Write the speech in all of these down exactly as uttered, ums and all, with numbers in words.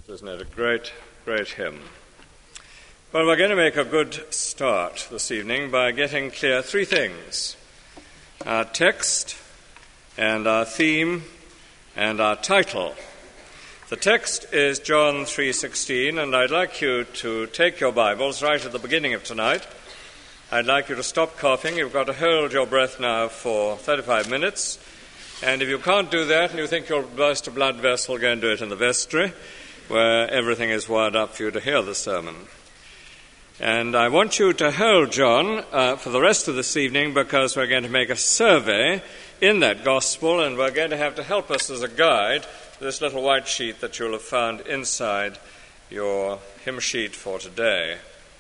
Isn't it a great, great hymn? Well, we're going to make a good start this evening by getting clear three things: our text and our theme and our title. The text is John three sixteen, and I'd like you to take your Bibles right at the beginning of tonight. I'd like you to stop coughing. You've got to hold your breath now for thirty-five minutes. And if you can't do that and you think you'll burst a blood vessel, go and do it in the vestry, where everything is wired up for you to hear the sermon. And I want you to hold John uh, for the rest of this evening, because we're going to make a survey in that gospel, and we're going to have to help us as a guide this little white sheet that you'll have found inside your hymn sheet for today.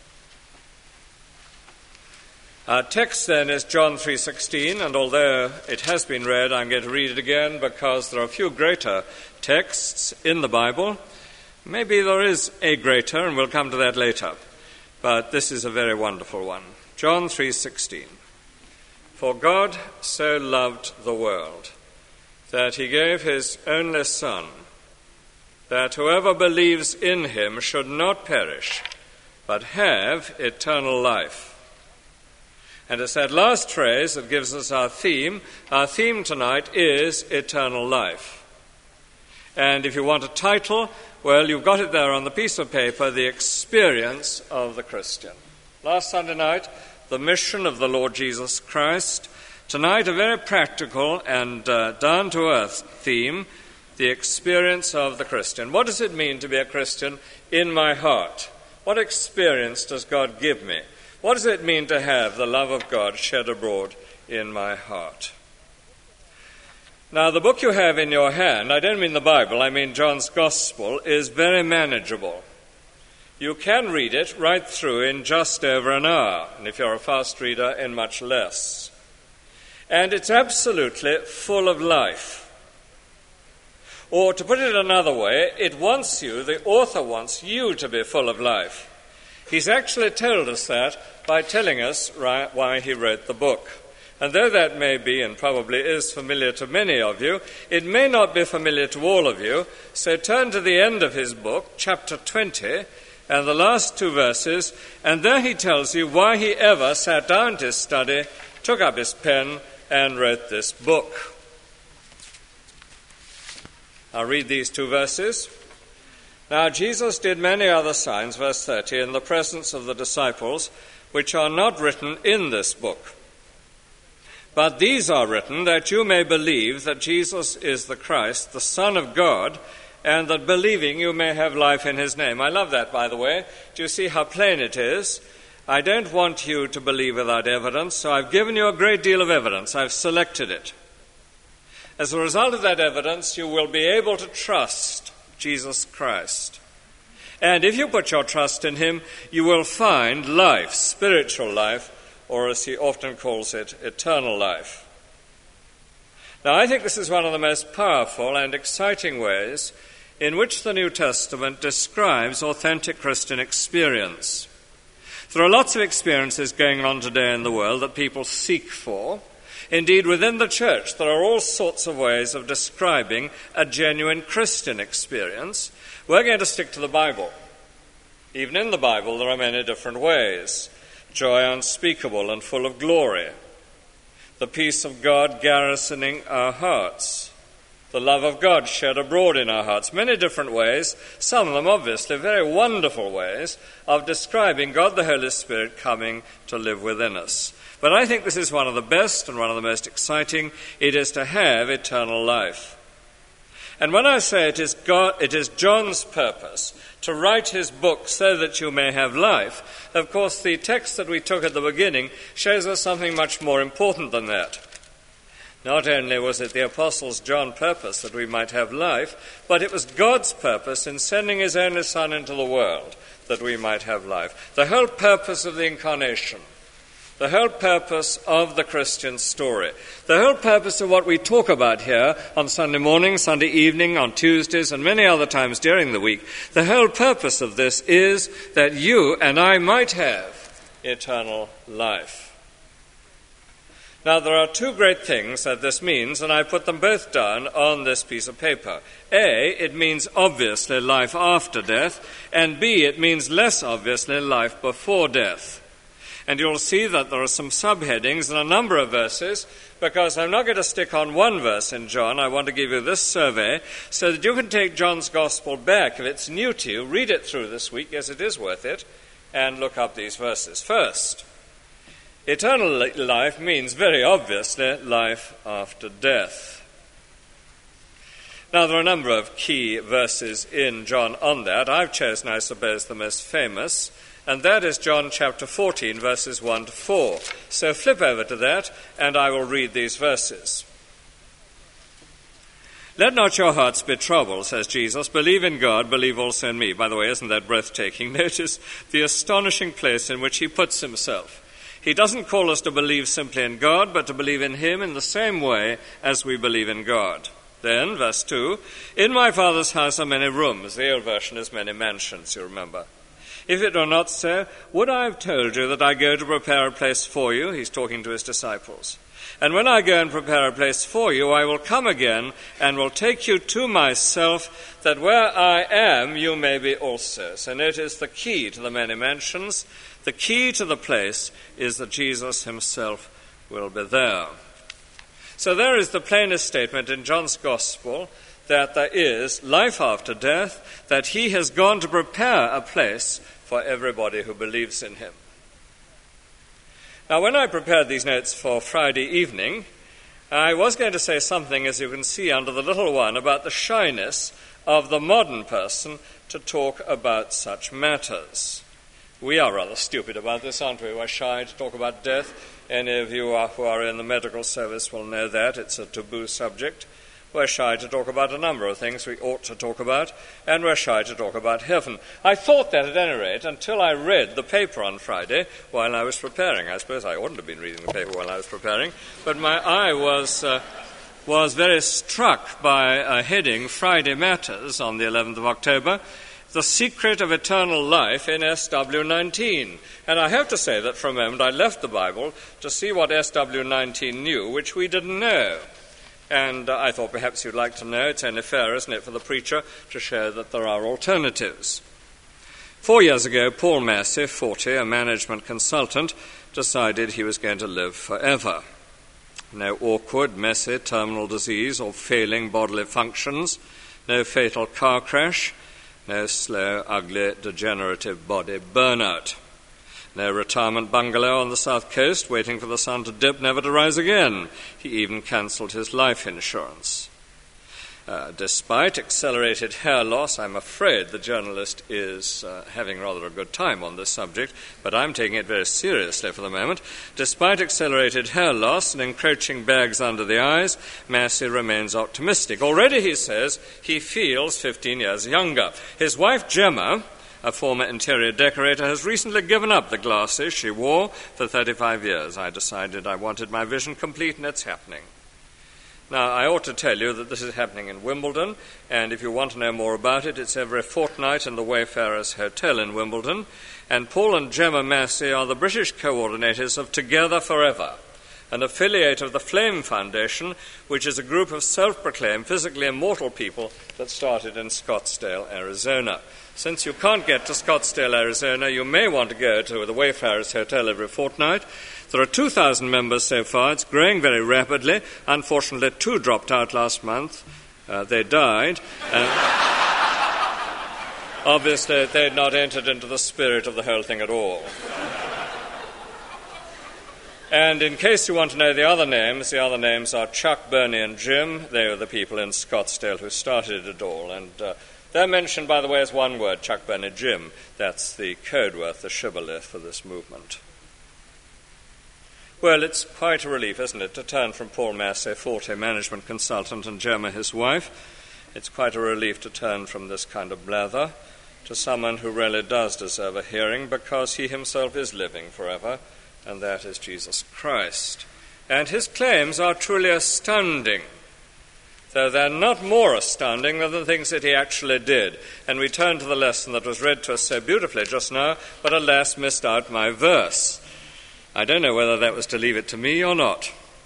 Our text then is John three sixteen, and although it has been read, I'm going to read it again because there are a few greater texts in the Bible. Maybe there is a greater, and we'll come to that later. But this is a very wonderful one. John three sixteen. For God so loved the world, that he gave his only Son, that whoever believes in him should not perish, but have eternal life. And it's that last phrase that gives us our theme. Our theme tonight is eternal life. And if you want a title, well, you've got it there on the piece of paper, The Experience of the Christian. Last Sunday night, the mission of the Lord Jesus Christ. Tonight, a very practical and uh, down-to-earth theme, The Experience of the Christian. What does it mean to be a Christian in my heart? What experience does God give me? What does it mean to have the love of God shed abroad in my heart? Now, the book you have in your hand, I don't mean the Bible, I mean John's Gospel, is very manageable. You can read it right through in just over an hour, and if you're a fast reader, in much less. And it's absolutely full of life. Or, to put it another way, it wants you, the author wants you to be full of life. He's actually told us that by telling us why he wrote the book. And though that may be and probably is familiar to many of you, it may not be familiar to all of you. So turn to the end of his book, chapter twenty, and the last two verses, and there he tells you why he ever sat down to study, took up his pen, and wrote this book. I'll read these two verses. Now Jesus did many other signs, verse thirty, in the presence of the disciples, which are not written in this book. But these are written that you may believe that Jesus is the Christ, the Son of God, and that believing you may have life in his name. I love that, by the way. Do you see how plain it is? I don't want you to believe without evidence, so I've given you a great deal of evidence. I've selected it. As a result of that evidence, you will be able to trust Jesus Christ. And if you put your trust in him, you will find life, spiritual life, or as he often calls it, eternal life. Now, I think this is one of the most powerful and exciting ways in which the New Testament describes authentic Christian experience. There are lots of experiences going on today in the world that people seek for. Indeed, within the church, there are all sorts of ways of describing a genuine Christian experience. We're going to stick to the Bible. Even in the Bible, there are many different ways. Joy unspeakable and full of glory. The peace of God garrisoning our hearts. The love of God shed abroad in our hearts. Many different ways, some of them obviously very wonderful ways, of describing God the Holy Spirit coming to live within us. But I think this is one of the best and one of the most exciting. It is to have eternal life. And when I say it is God, it is John's purpose to write his book so that you may have life, of course the text that we took at the beginning shows us something much more important than that. Not only was it the Apostle John's purpose that we might have life, but it was God's purpose in sending his only Son into the world that we might have life. The whole purpose of the Incarnation. The whole purpose of the Christian story. The whole purpose of what we talk about here on Sunday morning, Sunday evening, on Tuesdays, and many other times during the week. The whole purpose of this is that you and I might have eternal life. Now, there are two great things that this means, and I put them both down on this piece of paper. A, it means obviously life after death, and B, it means less obviously life before death. And you'll see that there are some subheadings and a number of verses, because I'm not going to stick on one verse in John. I want to give you this survey so that you can take John's Gospel back. If it's new to you, read it through this week, yes, it is worth it, and look up these verses. First, eternal life means very obviously life after death. Now, there are a number of key verses in John on that. I've chosen, I suppose, the most famous, and that is John chapter fourteen, verses one to four. So flip over to that, and I will read these verses. Let not your hearts be troubled, says Jesus. Believe in God, believe also in me. By the way, isn't that breathtaking? Notice the astonishing place in which he puts himself. He doesn't call us to believe simply in God, but to believe in him in the same way as we believe in God. Then, verse two, in my Father's house are many rooms. The old version is many mansions, you remember. If it were not so, would I have told you that I go to prepare a place for you? He's talking to his disciples. And when I go and prepare a place for you, I will come again and will take you to myself, that where I am, you may be also. So notice the key to the many mansions, the key to the place is that Jesus himself will be there. So there is the plainest statement in John's Gospel that there is life after death, that he has gone to prepare a place for everybody who believes in him. Now, when I prepared these notes for Friday evening, I was going to say something, as you can see under the little one, about the shyness of the modern person to talk about such matters. We are rather stupid about this, aren't we? We're shy to talk about death. Any of you are, who are in the medical service will know that. It's a taboo subject. We're shy to talk about a number of things we ought to talk about, and we're shy to talk about heaven. I thought that at any rate until I read the paper on Friday while I was preparing. I suppose I oughtn't have been reading the paper while I was preparing, but my eye was uh, was very struck by a heading, Friday Matters, on the eleventh of October, The Secret of Eternal Life in S W nineteen. And I have to say that for a moment I left the Bible to see what S W nineteen knew, which we didn't know. And uh, I thought perhaps you'd like to know. It's only fair, isn't it, for the preacher to show that there are alternatives. Four years ago, Paul Massey, forty, a management consultant, decided he was going to live forever. No awkward, messy terminal disease or failing bodily functions, no fatal car crash, no slow, ugly, degenerative body burnout. No retirement bungalow on the south coast waiting for the sun to dip, never to rise again. He even cancelled his life insurance. Uh, despite accelerated hair loss, I'm afraid the journalist is uh, having rather a good time on this subject, but I'm taking it very seriously for the moment. Despite accelerated hair loss and encroaching bags under the eyes, Massey remains optimistic. Already, he says, he feels fifteen years younger. His wife, Gemma, a former interior decorator, has recently given up the glasses she wore for thirty-five years. I decided I wanted my vision complete, and it's happening. Now, I ought to tell you that this is happening in Wimbledon, and if you want to know more about it, it's every fortnight in the Wayfarers Hotel in Wimbledon, and Paul and Gemma Massey are the British coordinators of Together Forever, an affiliate of the Flame Foundation, which is a group of self-proclaimed physically immortal people that started in Scottsdale, Arizona. Since you can't get to Scottsdale, Arizona, you may want to go to the Wayfarers Hotel every fortnight. There are two thousand members so far. It's growing very rapidly. Unfortunately, two dropped out last month. Uh, they died. Uh, obviously, they had not entered into the spirit of the whole thing at all. And in case you want to know the other names, the other names are Chuck, Bernie, and Jim. They are the people in Scottsdale who started it all. And uh, they're mentioned, by the way, as one word, Chuck, Bernie, Jim. That's the code word, the shibboleth for this movement. Well, it's quite a relief, isn't it, to turn from Paul Massey, forty, management consultant, and Gemma, his wife. It's quite a relief to turn from this kind of blather to someone who really does deserve a hearing, because he himself is living forever, and that is Jesus Christ. And his claims are truly astounding, though they're not more astounding than the things that he actually did. And we turn to the lesson that was read to us so beautifully just now, but alas, missed out my verse. I don't know whether that was to leave it to me or not.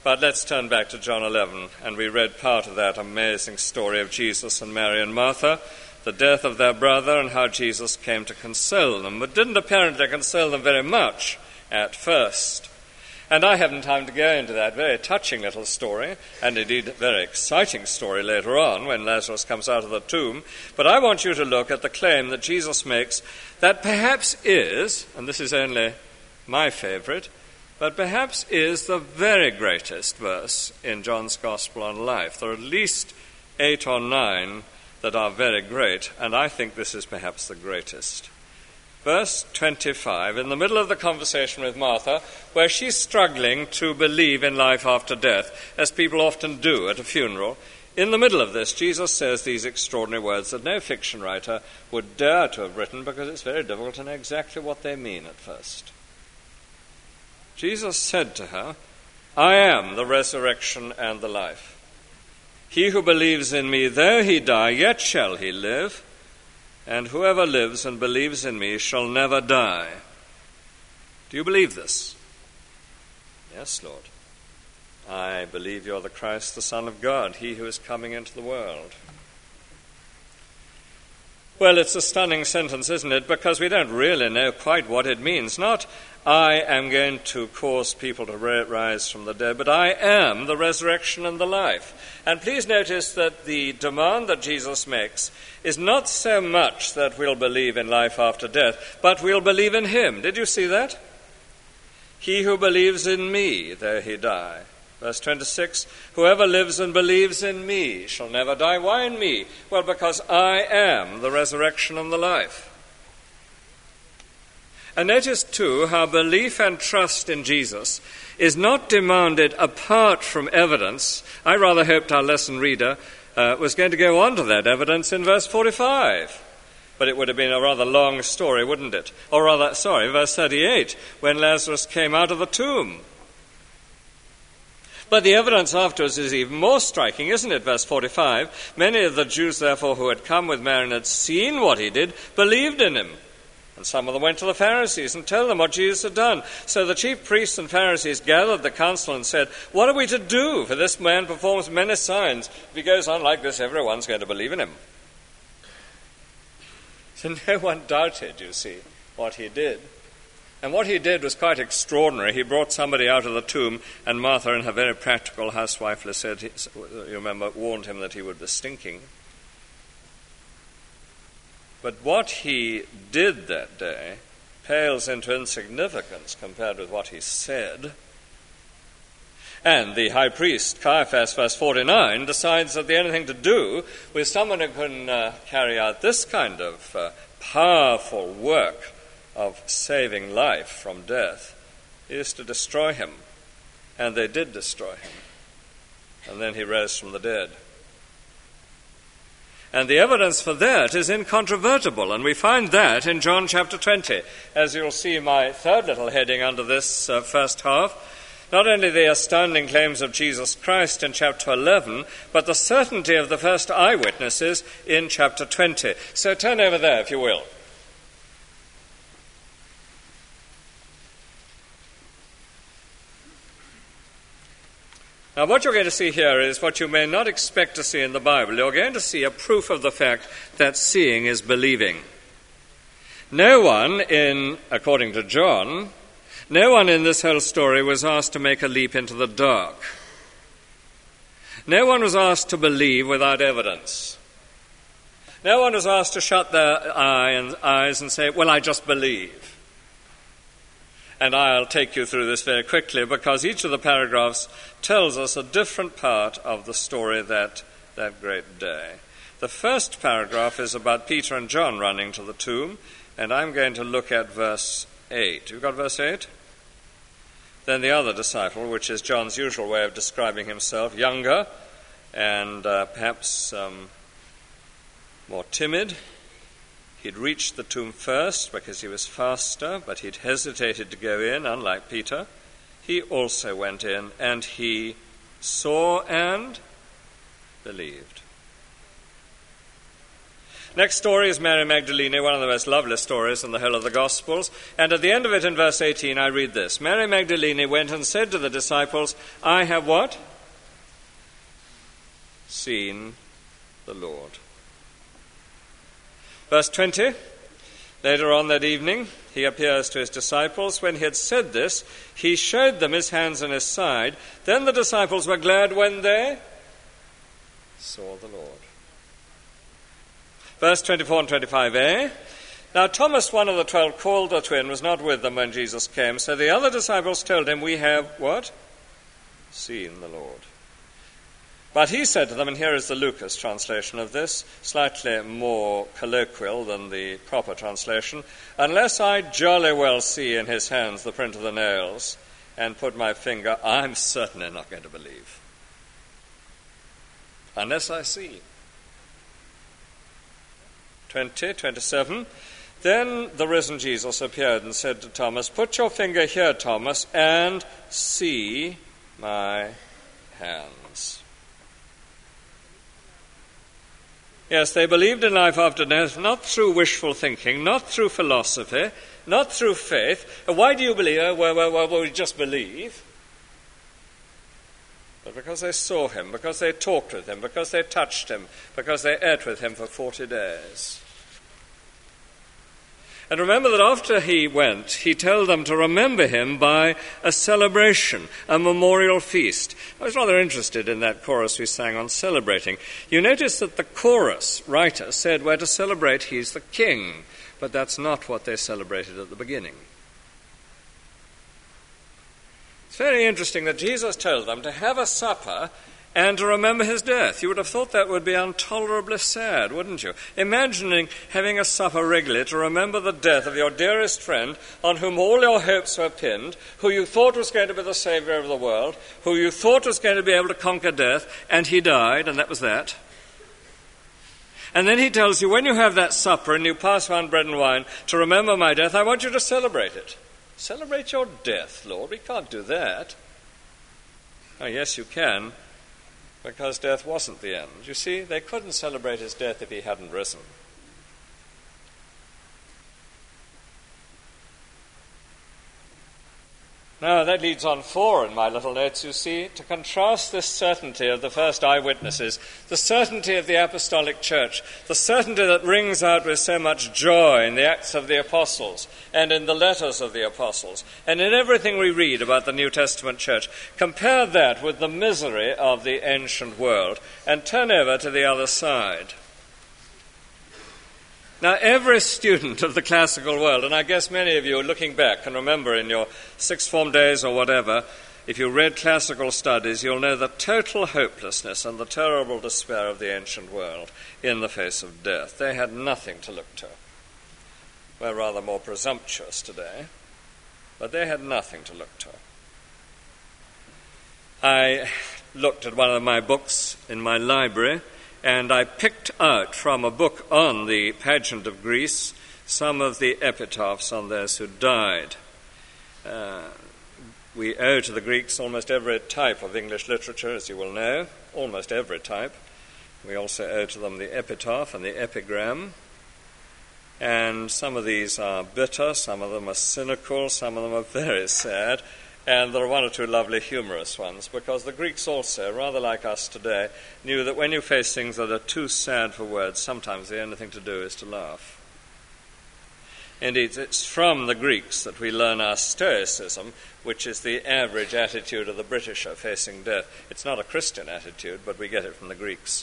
But let's turn back to John eleven, and we read part of that amazing story of Jesus and Mary and Martha, the death of their brother, and how Jesus came to console them, but didn't apparently console them very much at first. And I haven't time to go into that very touching little story, and indeed a very exciting story later on when Lazarus comes out of the tomb. But I want you to look at the claim that Jesus makes that perhaps is, and this is only my favorite, but perhaps is the very greatest verse in John's Gospel on life. There are at least eight or nine that are very great, and I think this is perhaps the greatest. Verse twenty-five, in the middle of the conversation with Martha, where she's struggling to believe in life after death, as people often do at a funeral, in the middle of this, Jesus says these extraordinary words that no fiction writer would dare to have written because it's very difficult to know exactly what they mean at first. Jesus said to her, "I am the resurrection and the life. He who believes in me, though he die, yet shall he live. And whoever lives and believes in me shall never die." Do you believe this? Yes, Lord. I believe you're the Christ, the Son of God, he who is coming into the world. Well, it's a stunning sentence, isn't it? Because we don't really know quite what it means. Not, I am going to cause people to rise from the dead, but I am the resurrection and the life. And please notice that the demand that Jesus makes is not so much that we'll believe in life after death, but we'll believe in him. Did you see that? He who believes in me, though he die. Verse twenty-six, whoever lives and believes in me shall never die. Why in me? Well, because I am the resurrection and the life. And notice, too, how belief and trust in Jesus is not demanded apart from evidence. I rather hoped our lesson reader uh, was going to go on to that evidence in verse forty-five. But it would have been a rather long story, wouldn't it? Or rather, sorry, verse thirty-eight, when Lazarus came out of the tomb. But the evidence afterwards is even more striking, isn't it? Verse forty-five, many of the Jews, therefore, who had come with Mary and had seen what he did, believed in him. And some of them went to the Pharisees and told them what Jesus had done. So the chief priests and Pharisees gathered the council and said, "What are we to do? For this man performs many signs. If he goes on like this, everyone's going to believe in him." So no one doubted, you see, what he did. And what he did was quite extraordinary. He brought somebody out of the tomb, and Martha, in her very practical housewifely said, you remember, warned him that he would be stinking. But what he did that day pales into insignificance compared with what he said. And the high priest, Caiaphas, verse forty-nine, decides that the only thing to do with someone who can uh, carry out this kind of uh, powerful work of saving life from death is to destroy him. And they did destroy him. And then he rose from the dead. And the evidence for that is incontrovertible, and we find that in John chapter twenty. As you'll see, my third little heading under this uh, first half, not only the astounding claims of Jesus Christ in chapter eleven, but the certainty of the first eyewitnesses in chapter twenty. So turn over there, if you will. Now, what you're going to see here is what you may not expect to see in the Bible. You're going to see a proof of the fact that seeing is believing. No one in, according to John, no one in this whole story was asked to make a leap into the dark. No one was asked to believe without evidence. No one was asked to shut their eye and eyes and say, well, I just believe. And I'll take you through this very quickly because each of the paragraphs tells us a different part of the story that, that great day. The first paragraph is about Peter and John running to the tomb, and I'm going to look at verse eight. You've got verse eight? Then the other disciple, which is John's usual way of describing himself, younger and uh, perhaps um, more timid. He'd reached the tomb first because he was faster, but he'd hesitated to go in, unlike Peter. He also went in, and he saw and believed. Next story is Mary Magdalene, one of the most lovely stories in the whole of the Gospels. And at the end of it, in verse eighteen, I read this. Mary Magdalene went and said to the disciples, I have what? Seen the Lord. Verse twenty, later on that evening, he appears to his disciples. When he had said this, he showed them his hands and his side. Then the disciples were glad when they saw the Lord. Verse twenty-four and twenty-five a. Now Thomas, one of the twelve, called the twin, was not with them when Jesus came. So the other disciples told him, we have what? Seen the Lord. But he said to them, and here is the Lucas translation of this, slightly more colloquial than the proper translation, unless I jolly well see in his hands the print of the nails and put my finger, I'm certainly not going to believe. Unless I see. twenty, twenty-seven. Then the risen Jesus appeared and said to Thomas, put your finger here, Thomas, and see my hands. Yes, they believed in life after death, not through wishful thinking, not through philosophy, not through faith. Why do you believe? Well, well, well, well, we just believe. But because they saw him, because they talked with him, because they touched him, because they ate with him for forty days. And remember that after he went, he told them to remember him by a celebration, a memorial feast. I was rather interested in that chorus we sang on celebrating. You notice that the chorus writer said we're to celebrate he's the king, but that's not what they celebrated at the beginning. It's very interesting that Jesus told them to have a supper and to remember his death. You would have thought that would be intolerably sad, wouldn't you? Imagining having a supper regularly to remember the death of your dearest friend on whom all your hopes were pinned, who you thought was going to be the saviour of the world, who you thought was going to be able to conquer death, and he died, and that was that. And then he tells you, when you have that supper and you pass around bread and wine to remember my death, I want you to celebrate it. Celebrate your death, Lord. We can't do that. Oh, yes, you can. Because death wasn't the end. You see, they couldn't celebrate his death if he hadn't risen. Now, that leads on four in my little notes, you see, to contrast this certainty of the first eyewitnesses, the certainty of the apostolic church, the certainty that rings out with so much joy in the Acts of the Apostles and in the letters of the Apostles and in everything we read about the New Testament church. Compare that with the misery of the ancient world and turn over to the other side. Now, every student of the classical world, and I guess many of you looking back can remember in your sixth form days or whatever, if you read classical studies, you'll know the total hopelessness and the terrible despair of the ancient world in the face of death. They had nothing to look to. We're rather more presumptuous today, but they had nothing to look to. I looked at one of my books in my library, and I picked out from a book on the pageant of Greece some of the epitaphs on those who died. Uh, we owe to the Greeks almost every type of English literature, as you will know, almost every type. We also owe to them the epitaph and the epigram. And some of these are bitter, some of them are cynical, some of them are very sad. And there are one or two lovely humorous ones, because the Greeks also, rather like us today, knew that when you face things that are too sad for words, sometimes the only thing to do is to laugh. Indeed, it's from the Greeks that we learn our stoicism, which is the average attitude of the Britisher facing death. It's not a Christian attitude, but we get it from the Greeks.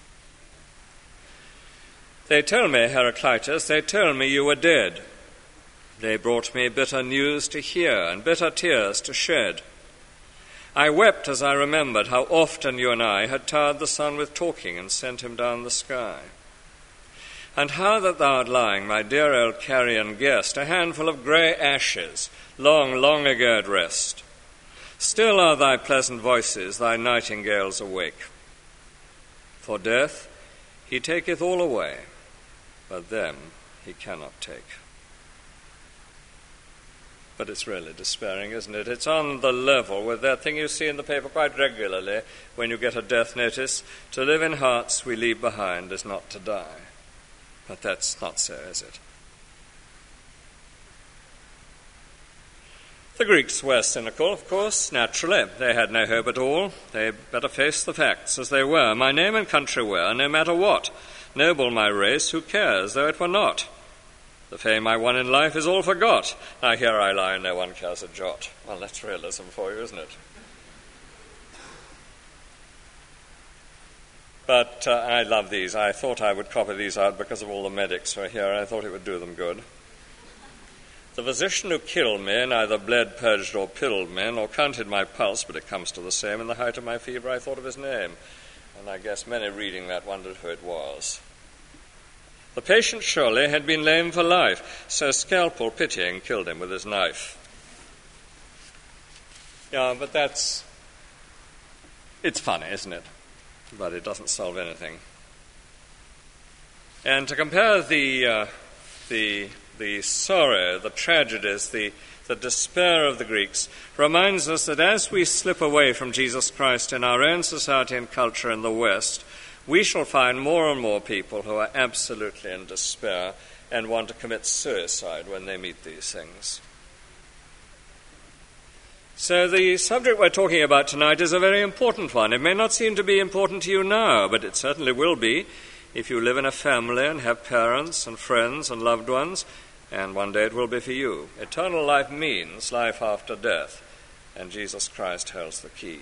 They told me, Heraclitus, they told me you were dead. They brought me bitter news to hear and bitter tears to shed. I wept as I remembered how often you and I had tired the sun with talking and sent him down the sky. And how that thou art lying, my dear old carrion guest, a handful of grey ashes, long, long ago at rest. Still are thy pleasant voices, thy nightingales awake. For death, he taketh all away, but them he cannot take. But it's really despairing, isn't it? It's on the level with that thing you see in the paper quite regularly when you get a death notice. To live in hearts we leave behind is not to die. But that's not so, is it? The Greeks were cynical, of course, naturally. They had no hope at all. They better face the facts as they were. My name and country were, no matter what. Noble my race, who cares, though it were not? The fame I won in life is all forgot. Now here I lie, no one cares a jot. Well, that's realism for you, isn't it? But uh, I love these. I thought I would copy these out because of all the medics who are here. I thought it would do them good. The physician who killed me neither bled, purged, or pilled me, nor counted my pulse, but it comes to the same. In the height of my fever I thought of his name, and I guess many reading that wondered who it was. The patient surely had been lame for life, so Scalpel, pitying, killed him with his knife. Yeah, but that's... it's funny, isn't it? But it doesn't solve anything. And to compare the uh, the the sorrow, the tragedies, the, the despair of the Greeks reminds us that as we slip away from Jesus Christ in our own society and culture in the West, we shall find more and more people who are absolutely in despair and want to commit suicide when they meet these things. So the subject we're talking about tonight is a very important one. It may not seem to be important to you now, but it certainly will be if you live in a family and have parents and friends and loved ones, and one day it will be for you. Eternal life means life after death, and Jesus Christ holds the key.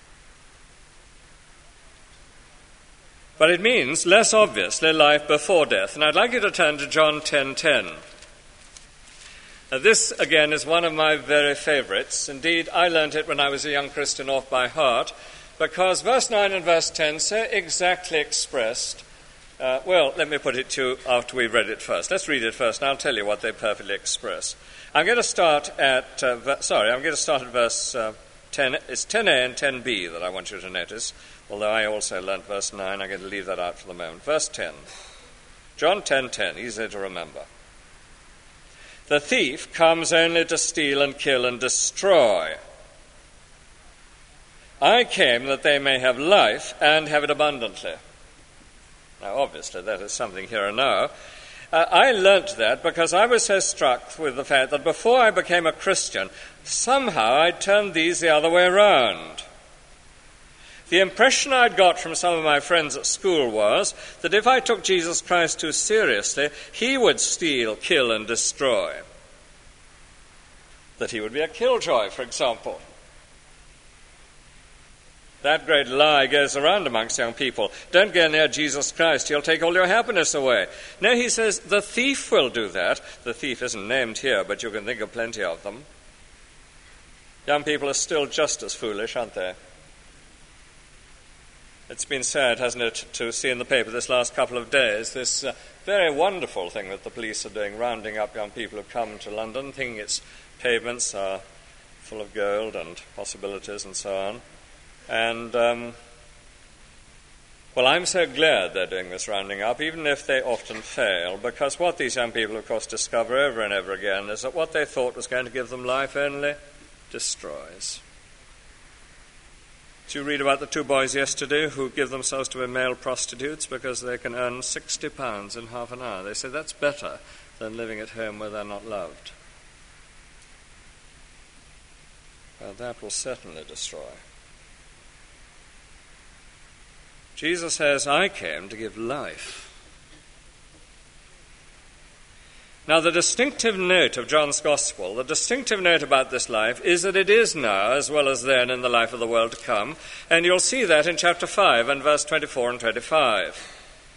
But it means, less obviously, life before death. And I'd like you to turn to John ten ten. Now, this, again, is one of my very favorites. Indeed, I learned it when I was a young Christian off by heart, because verse nine and verse ten so exactly expressed. Uh, well, let me put it to you after we've read it first. Let's read it first, and I'll tell you what they perfectly express. I'm going to start at, uh, ver- sorry, I'm going to start at verse uh, ten. It's ten a and ten b that I want you to notice, although I also learnt verse nine. I'm going to leave that out for the moment. Verse ten. John ten ten, easy to remember. The thief comes only to steal and kill and destroy. I came that they may have life and have it abundantly. Now, obviously, that is something here and now. Uh, I learnt that because I was so struck with the fact that before I became a Christian, somehow I turned these the other way around. The impression I'd got from some of my friends at school was that if I took Jesus Christ too seriously, he would steal, kill, and destroy. That he would be a killjoy, for example. That great lie goes around amongst young people. Don't go near Jesus Christ, he'll take all your happiness away. No, he says the thief will do that. The thief isn't named here, but you can think of plenty of them. Young people are still just as foolish, aren't they? It's been sad, hasn't it, to see in the paper this last couple of days this uh, very wonderful thing that the police are doing, rounding up young people who come to London, thinking its pavements are full of gold and possibilities and so on. And, um, well, I'm so glad they're doing this rounding up, even if they often fail, because what these young people, of course, discover over and over again is that what they thought was going to give them life only destroys. Did you read about the two boys yesterday who give themselves to be male prostitutes because they can earn sixty pounds in half an hour? They say that's better than living at home where they're not loved. Well, that will certainly destroy. Jesus says, I came to give life. Now, the distinctive note of John's Gospel, the distinctive note about this life is that it is now as well as then in the life of the world to come. And you'll see that in chapter five and verse twenty-four and twenty-five.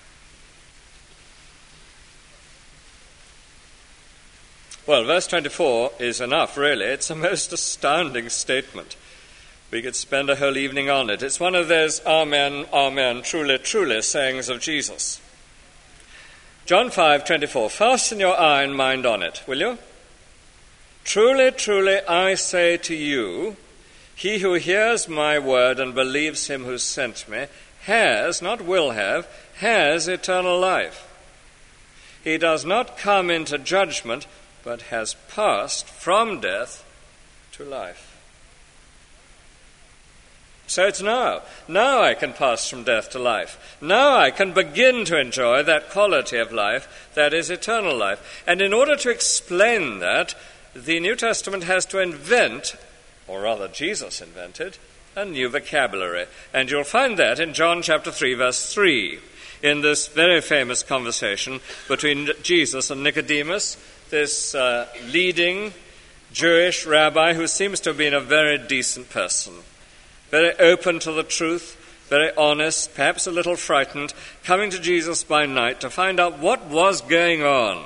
Well, verse twenty-four is enough, really. It's a most astounding statement. We could spend a whole evening on it. It's one of those amen, amen, truly, truly sayings of Jesus. John five twenty-four, fasten your eye and mind on it, will you? Truly, truly, I say to you, he who hears my word and believes him who sent me has, not will have, has eternal life. He does not come into judgment, but has passed from death to life. So it's now. Now I can pass from death to life. Now I can begin to enjoy that quality of life that is eternal life. And in order to explain that, the New Testament has to invent, or rather Jesus invented, a new vocabulary. And you'll find that in John chapter three, verse three, in this very famous conversation between Jesus and Nicodemus, this uh, leading Jewish rabbi who seems to have been a very decent person, very open to the truth, very honest, perhaps a little frightened, coming to Jesus by night to find out what was going on.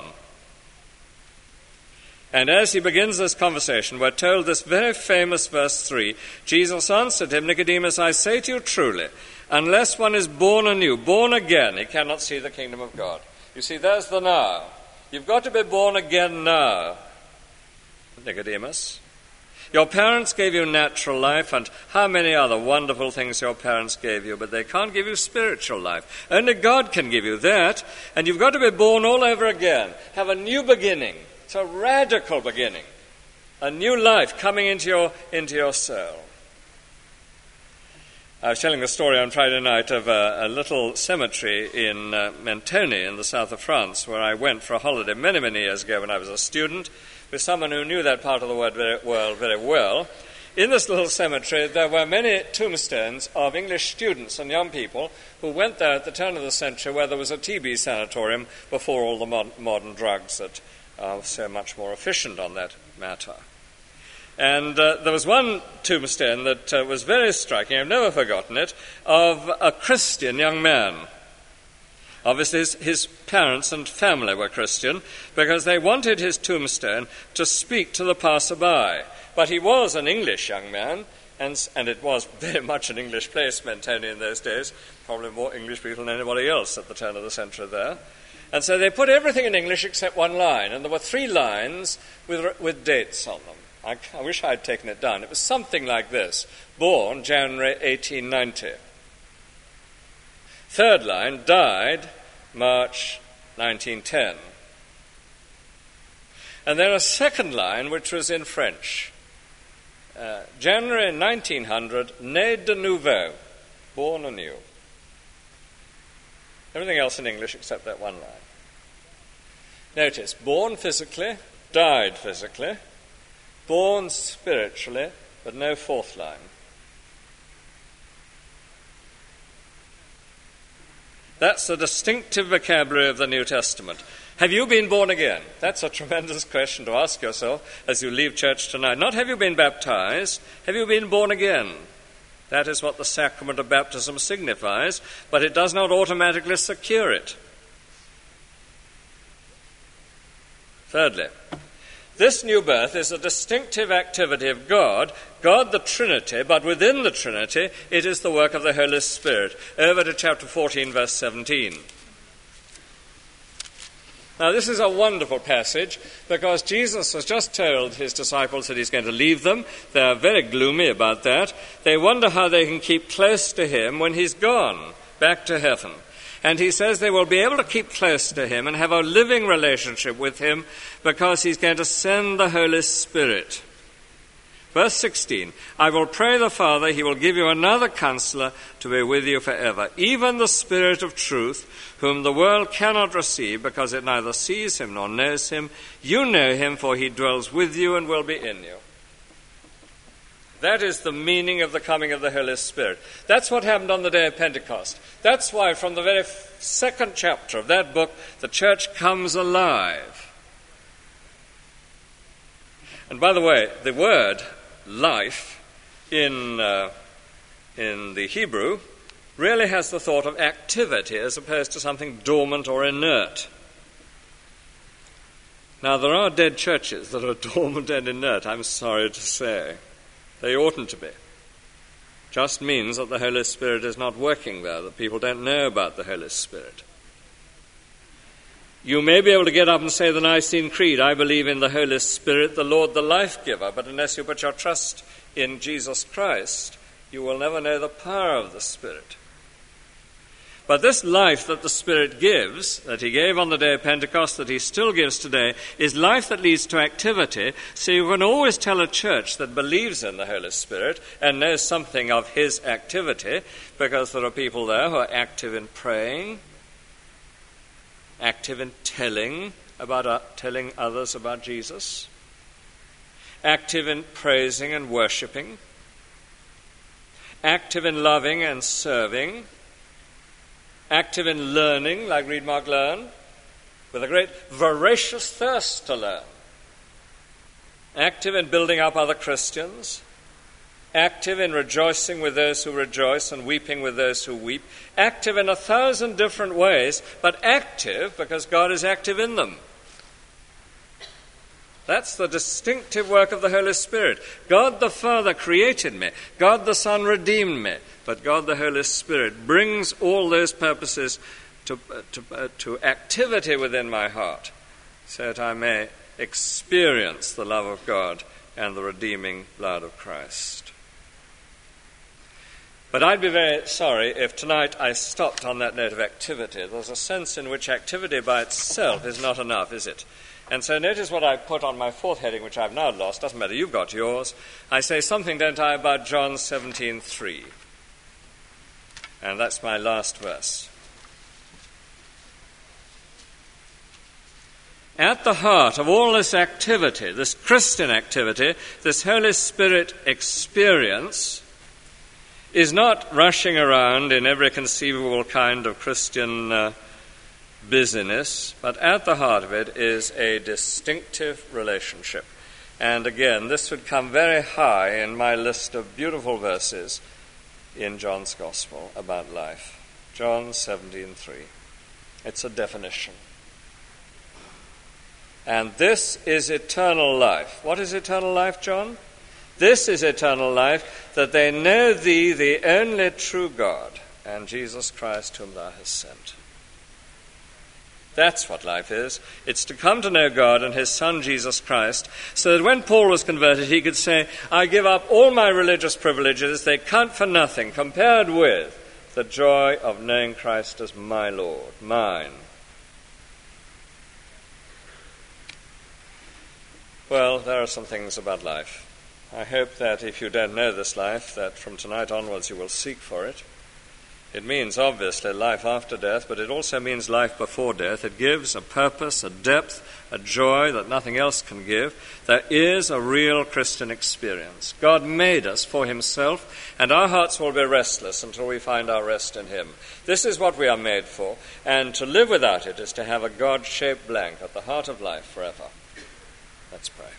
And as he begins this conversation, we're told this very famous verse three, Jesus answered him, Nicodemus, I say to you truly, unless one is born anew, born again, he cannot see the kingdom of God. You see, there's the now. You've got to be born again now, Nicodemus. Your parents gave you natural life and how many other wonderful things your parents gave you, but they can't give you spiritual life. Only God can give you that, and you've got to be born all over again, have a new beginning. It's a radical beginning, a new life coming into your, into your soul. I was telling a story on Friday night of a, a little cemetery in uh, Mentone in the south of France, where I went for a holiday many, many years ago when I was a student, with someone who knew that part of the world very, world very well. In this little cemetery, there were many tombstones of English students and young people who went there at the turn of the century where there was a T B sanatorium before all the mod- modern drugs that are so much more efficient on that matter. And uh, there was one tombstone that uh, was very striking, I've never forgotten it, of a Christian young man. Obviously, his, his parents and family were Christian because they wanted his tombstone to speak to the passerby. But he was an English young man, and, and it was very much an English place, Mentone, in those days, probably more English people than anybody else at the turn of the century there. And so they put everything in English except one line, and there were three lines with, with dates on them. I, I wish I'd taken it down. It was something like this: born January eighteen ninety. Third line, died March nineteen ten. And then a second line, which was in French. Uh, January nineteen hundred, né de nouveau, born anew. Everything else in English except that one line. Notice, born physically, died physically, born spiritually, but no fourth line. That's the distinctive vocabulary of the New Testament. Have you been born again? That's a tremendous question to ask yourself as you leave church tonight. Not have you been baptized, have you been born again? That is what the sacrament of baptism signifies, but it does not automatically secure it. Thirdly, this new birth is a distinctive activity of God, God the Trinity, but within the Trinity it is the work of the Holy Spirit. Over to chapter fourteen, verse seventeen. Now, this is a wonderful passage because Jesus has just told his disciples that he's going to leave them. They are very gloomy about that. They wonder how they can keep close to him when he's gone back to heaven. And he says they will be able to keep close to him and have a living relationship with him because he's going to send the Holy Spirit. Verse sixteen, I will pray the Father, he will give you another counselor to be with you forever, even the Spirit of truth, whom the world cannot receive because it neither sees him nor knows him. You know him, for he dwells with you and will be in you. That is the meaning of the coming of the Holy Spirit. That's what happened on the day of Pentecost. That's why from the very second chapter of that book, the church comes alive. And by the way, the word life in uh, in the Hebrew really has the thought of activity as opposed to something dormant or inert. Now, there are dead churches that are dormant and inert, I'm sorry to say. They oughtn't to be. Just means that the Holy Spirit is not working there, that people don't know about the Holy Spirit. You may be able to get up and say the Nicene Creed, I believe in the Holy Spirit, the Lord, the life-giver, but unless you put your trust in Jesus Christ, you will never know the power of the Spirit. But this life that the Spirit gives, that he gave on the day of Pentecost, that he still gives today, is life that leads to activity. So you can always tell a church that believes in the Holy Spirit and knows something of his activity, because there are people there who are active in praying, active in telling about uh, telling others about Jesus, active in praising and worshipping, active in loving and serving, active in learning, like Read, Mark, Learn, with a great voracious thirst to learn, active in building up other Christians, active in rejoicing with those who rejoice and weeping with those who weep, active in a thousand different ways, but active because God is active in them. That's the distinctive work of the Holy Spirit. God the Father created me. God the Son redeemed me. But God the Holy Spirit brings all those purposes to, uh, to, uh, to activity within my heart, so that I may experience the love of God and the redeeming blood of Christ. But I'd be very sorry if tonight I stopped on that note of activity. There's a sense in which activity by itself is not enough, is it? And so notice what I put on my fourth heading, which I've now lost. Doesn't matter, you've got yours. I say something, don't I, about John seventeen three. And that's my last verse. At the heart of all this activity, this Christian activity, this Holy Spirit experience, is not rushing around in every conceivable kind of Christian uh, busyness, but at the heart of it is a distinctive relationship. And again, this would come very high in my list of beautiful verses in John's Gospel about life. John seventeen three. It's a definition. And this is eternal life. What is eternal life, John? This is eternal life, that they know thee, the only true God, and Jesus Christ whom thou hast sent. That's what life is. It's to come to know God and his Son, Jesus Christ, so that when Paul was converted, he could say, I give up all my religious privileges. They count for nothing compared with the joy of knowing Christ as my Lord, mine. Well, there are some things about life. I hope that if you don't know this life, that from tonight onwards you will seek for it. It means, obviously, life after death, but it also means life before death. It gives a purpose, a depth, a joy that nothing else can give. There is a real Christian experience. God made us for himself, and our hearts will be restless until we find our rest in him. This is what we are made for, and to live without it is to have a God-shaped blank at the heart of life forever. Let's pray.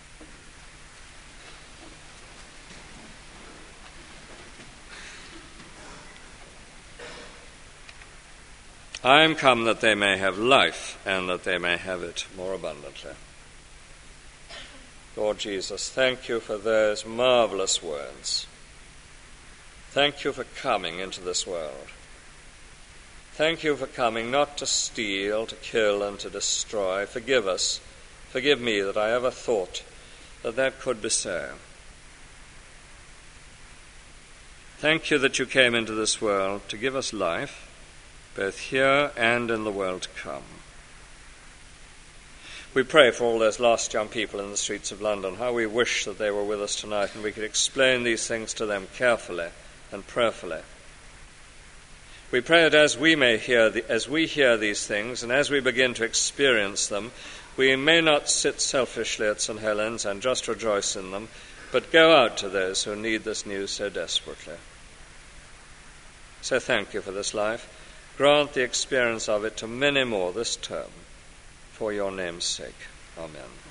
I am come that they may have life, and that they may have it more abundantly. Lord Jesus, thank you for those marvelous words. Thank you for coming into this world. Thank you for coming not to steal, to kill, and to destroy. Forgive us, forgive me that I ever thought that that could be so. Thank you that you came into this world to give us life, both here and in the world to come. We pray for all those lost young people in the streets of London. How we wish that they were with us tonight and we could explain these things to them carefully and prayerfully. We pray that as we may hear, the, as we hear these things and as we begin to experience them, we may not sit selfishly at Saint Helens and just rejoice in them, but go out to those who need this news so desperately. So thank you for this life. Grant the experience of it to many more this term, for your name's sake. Amen.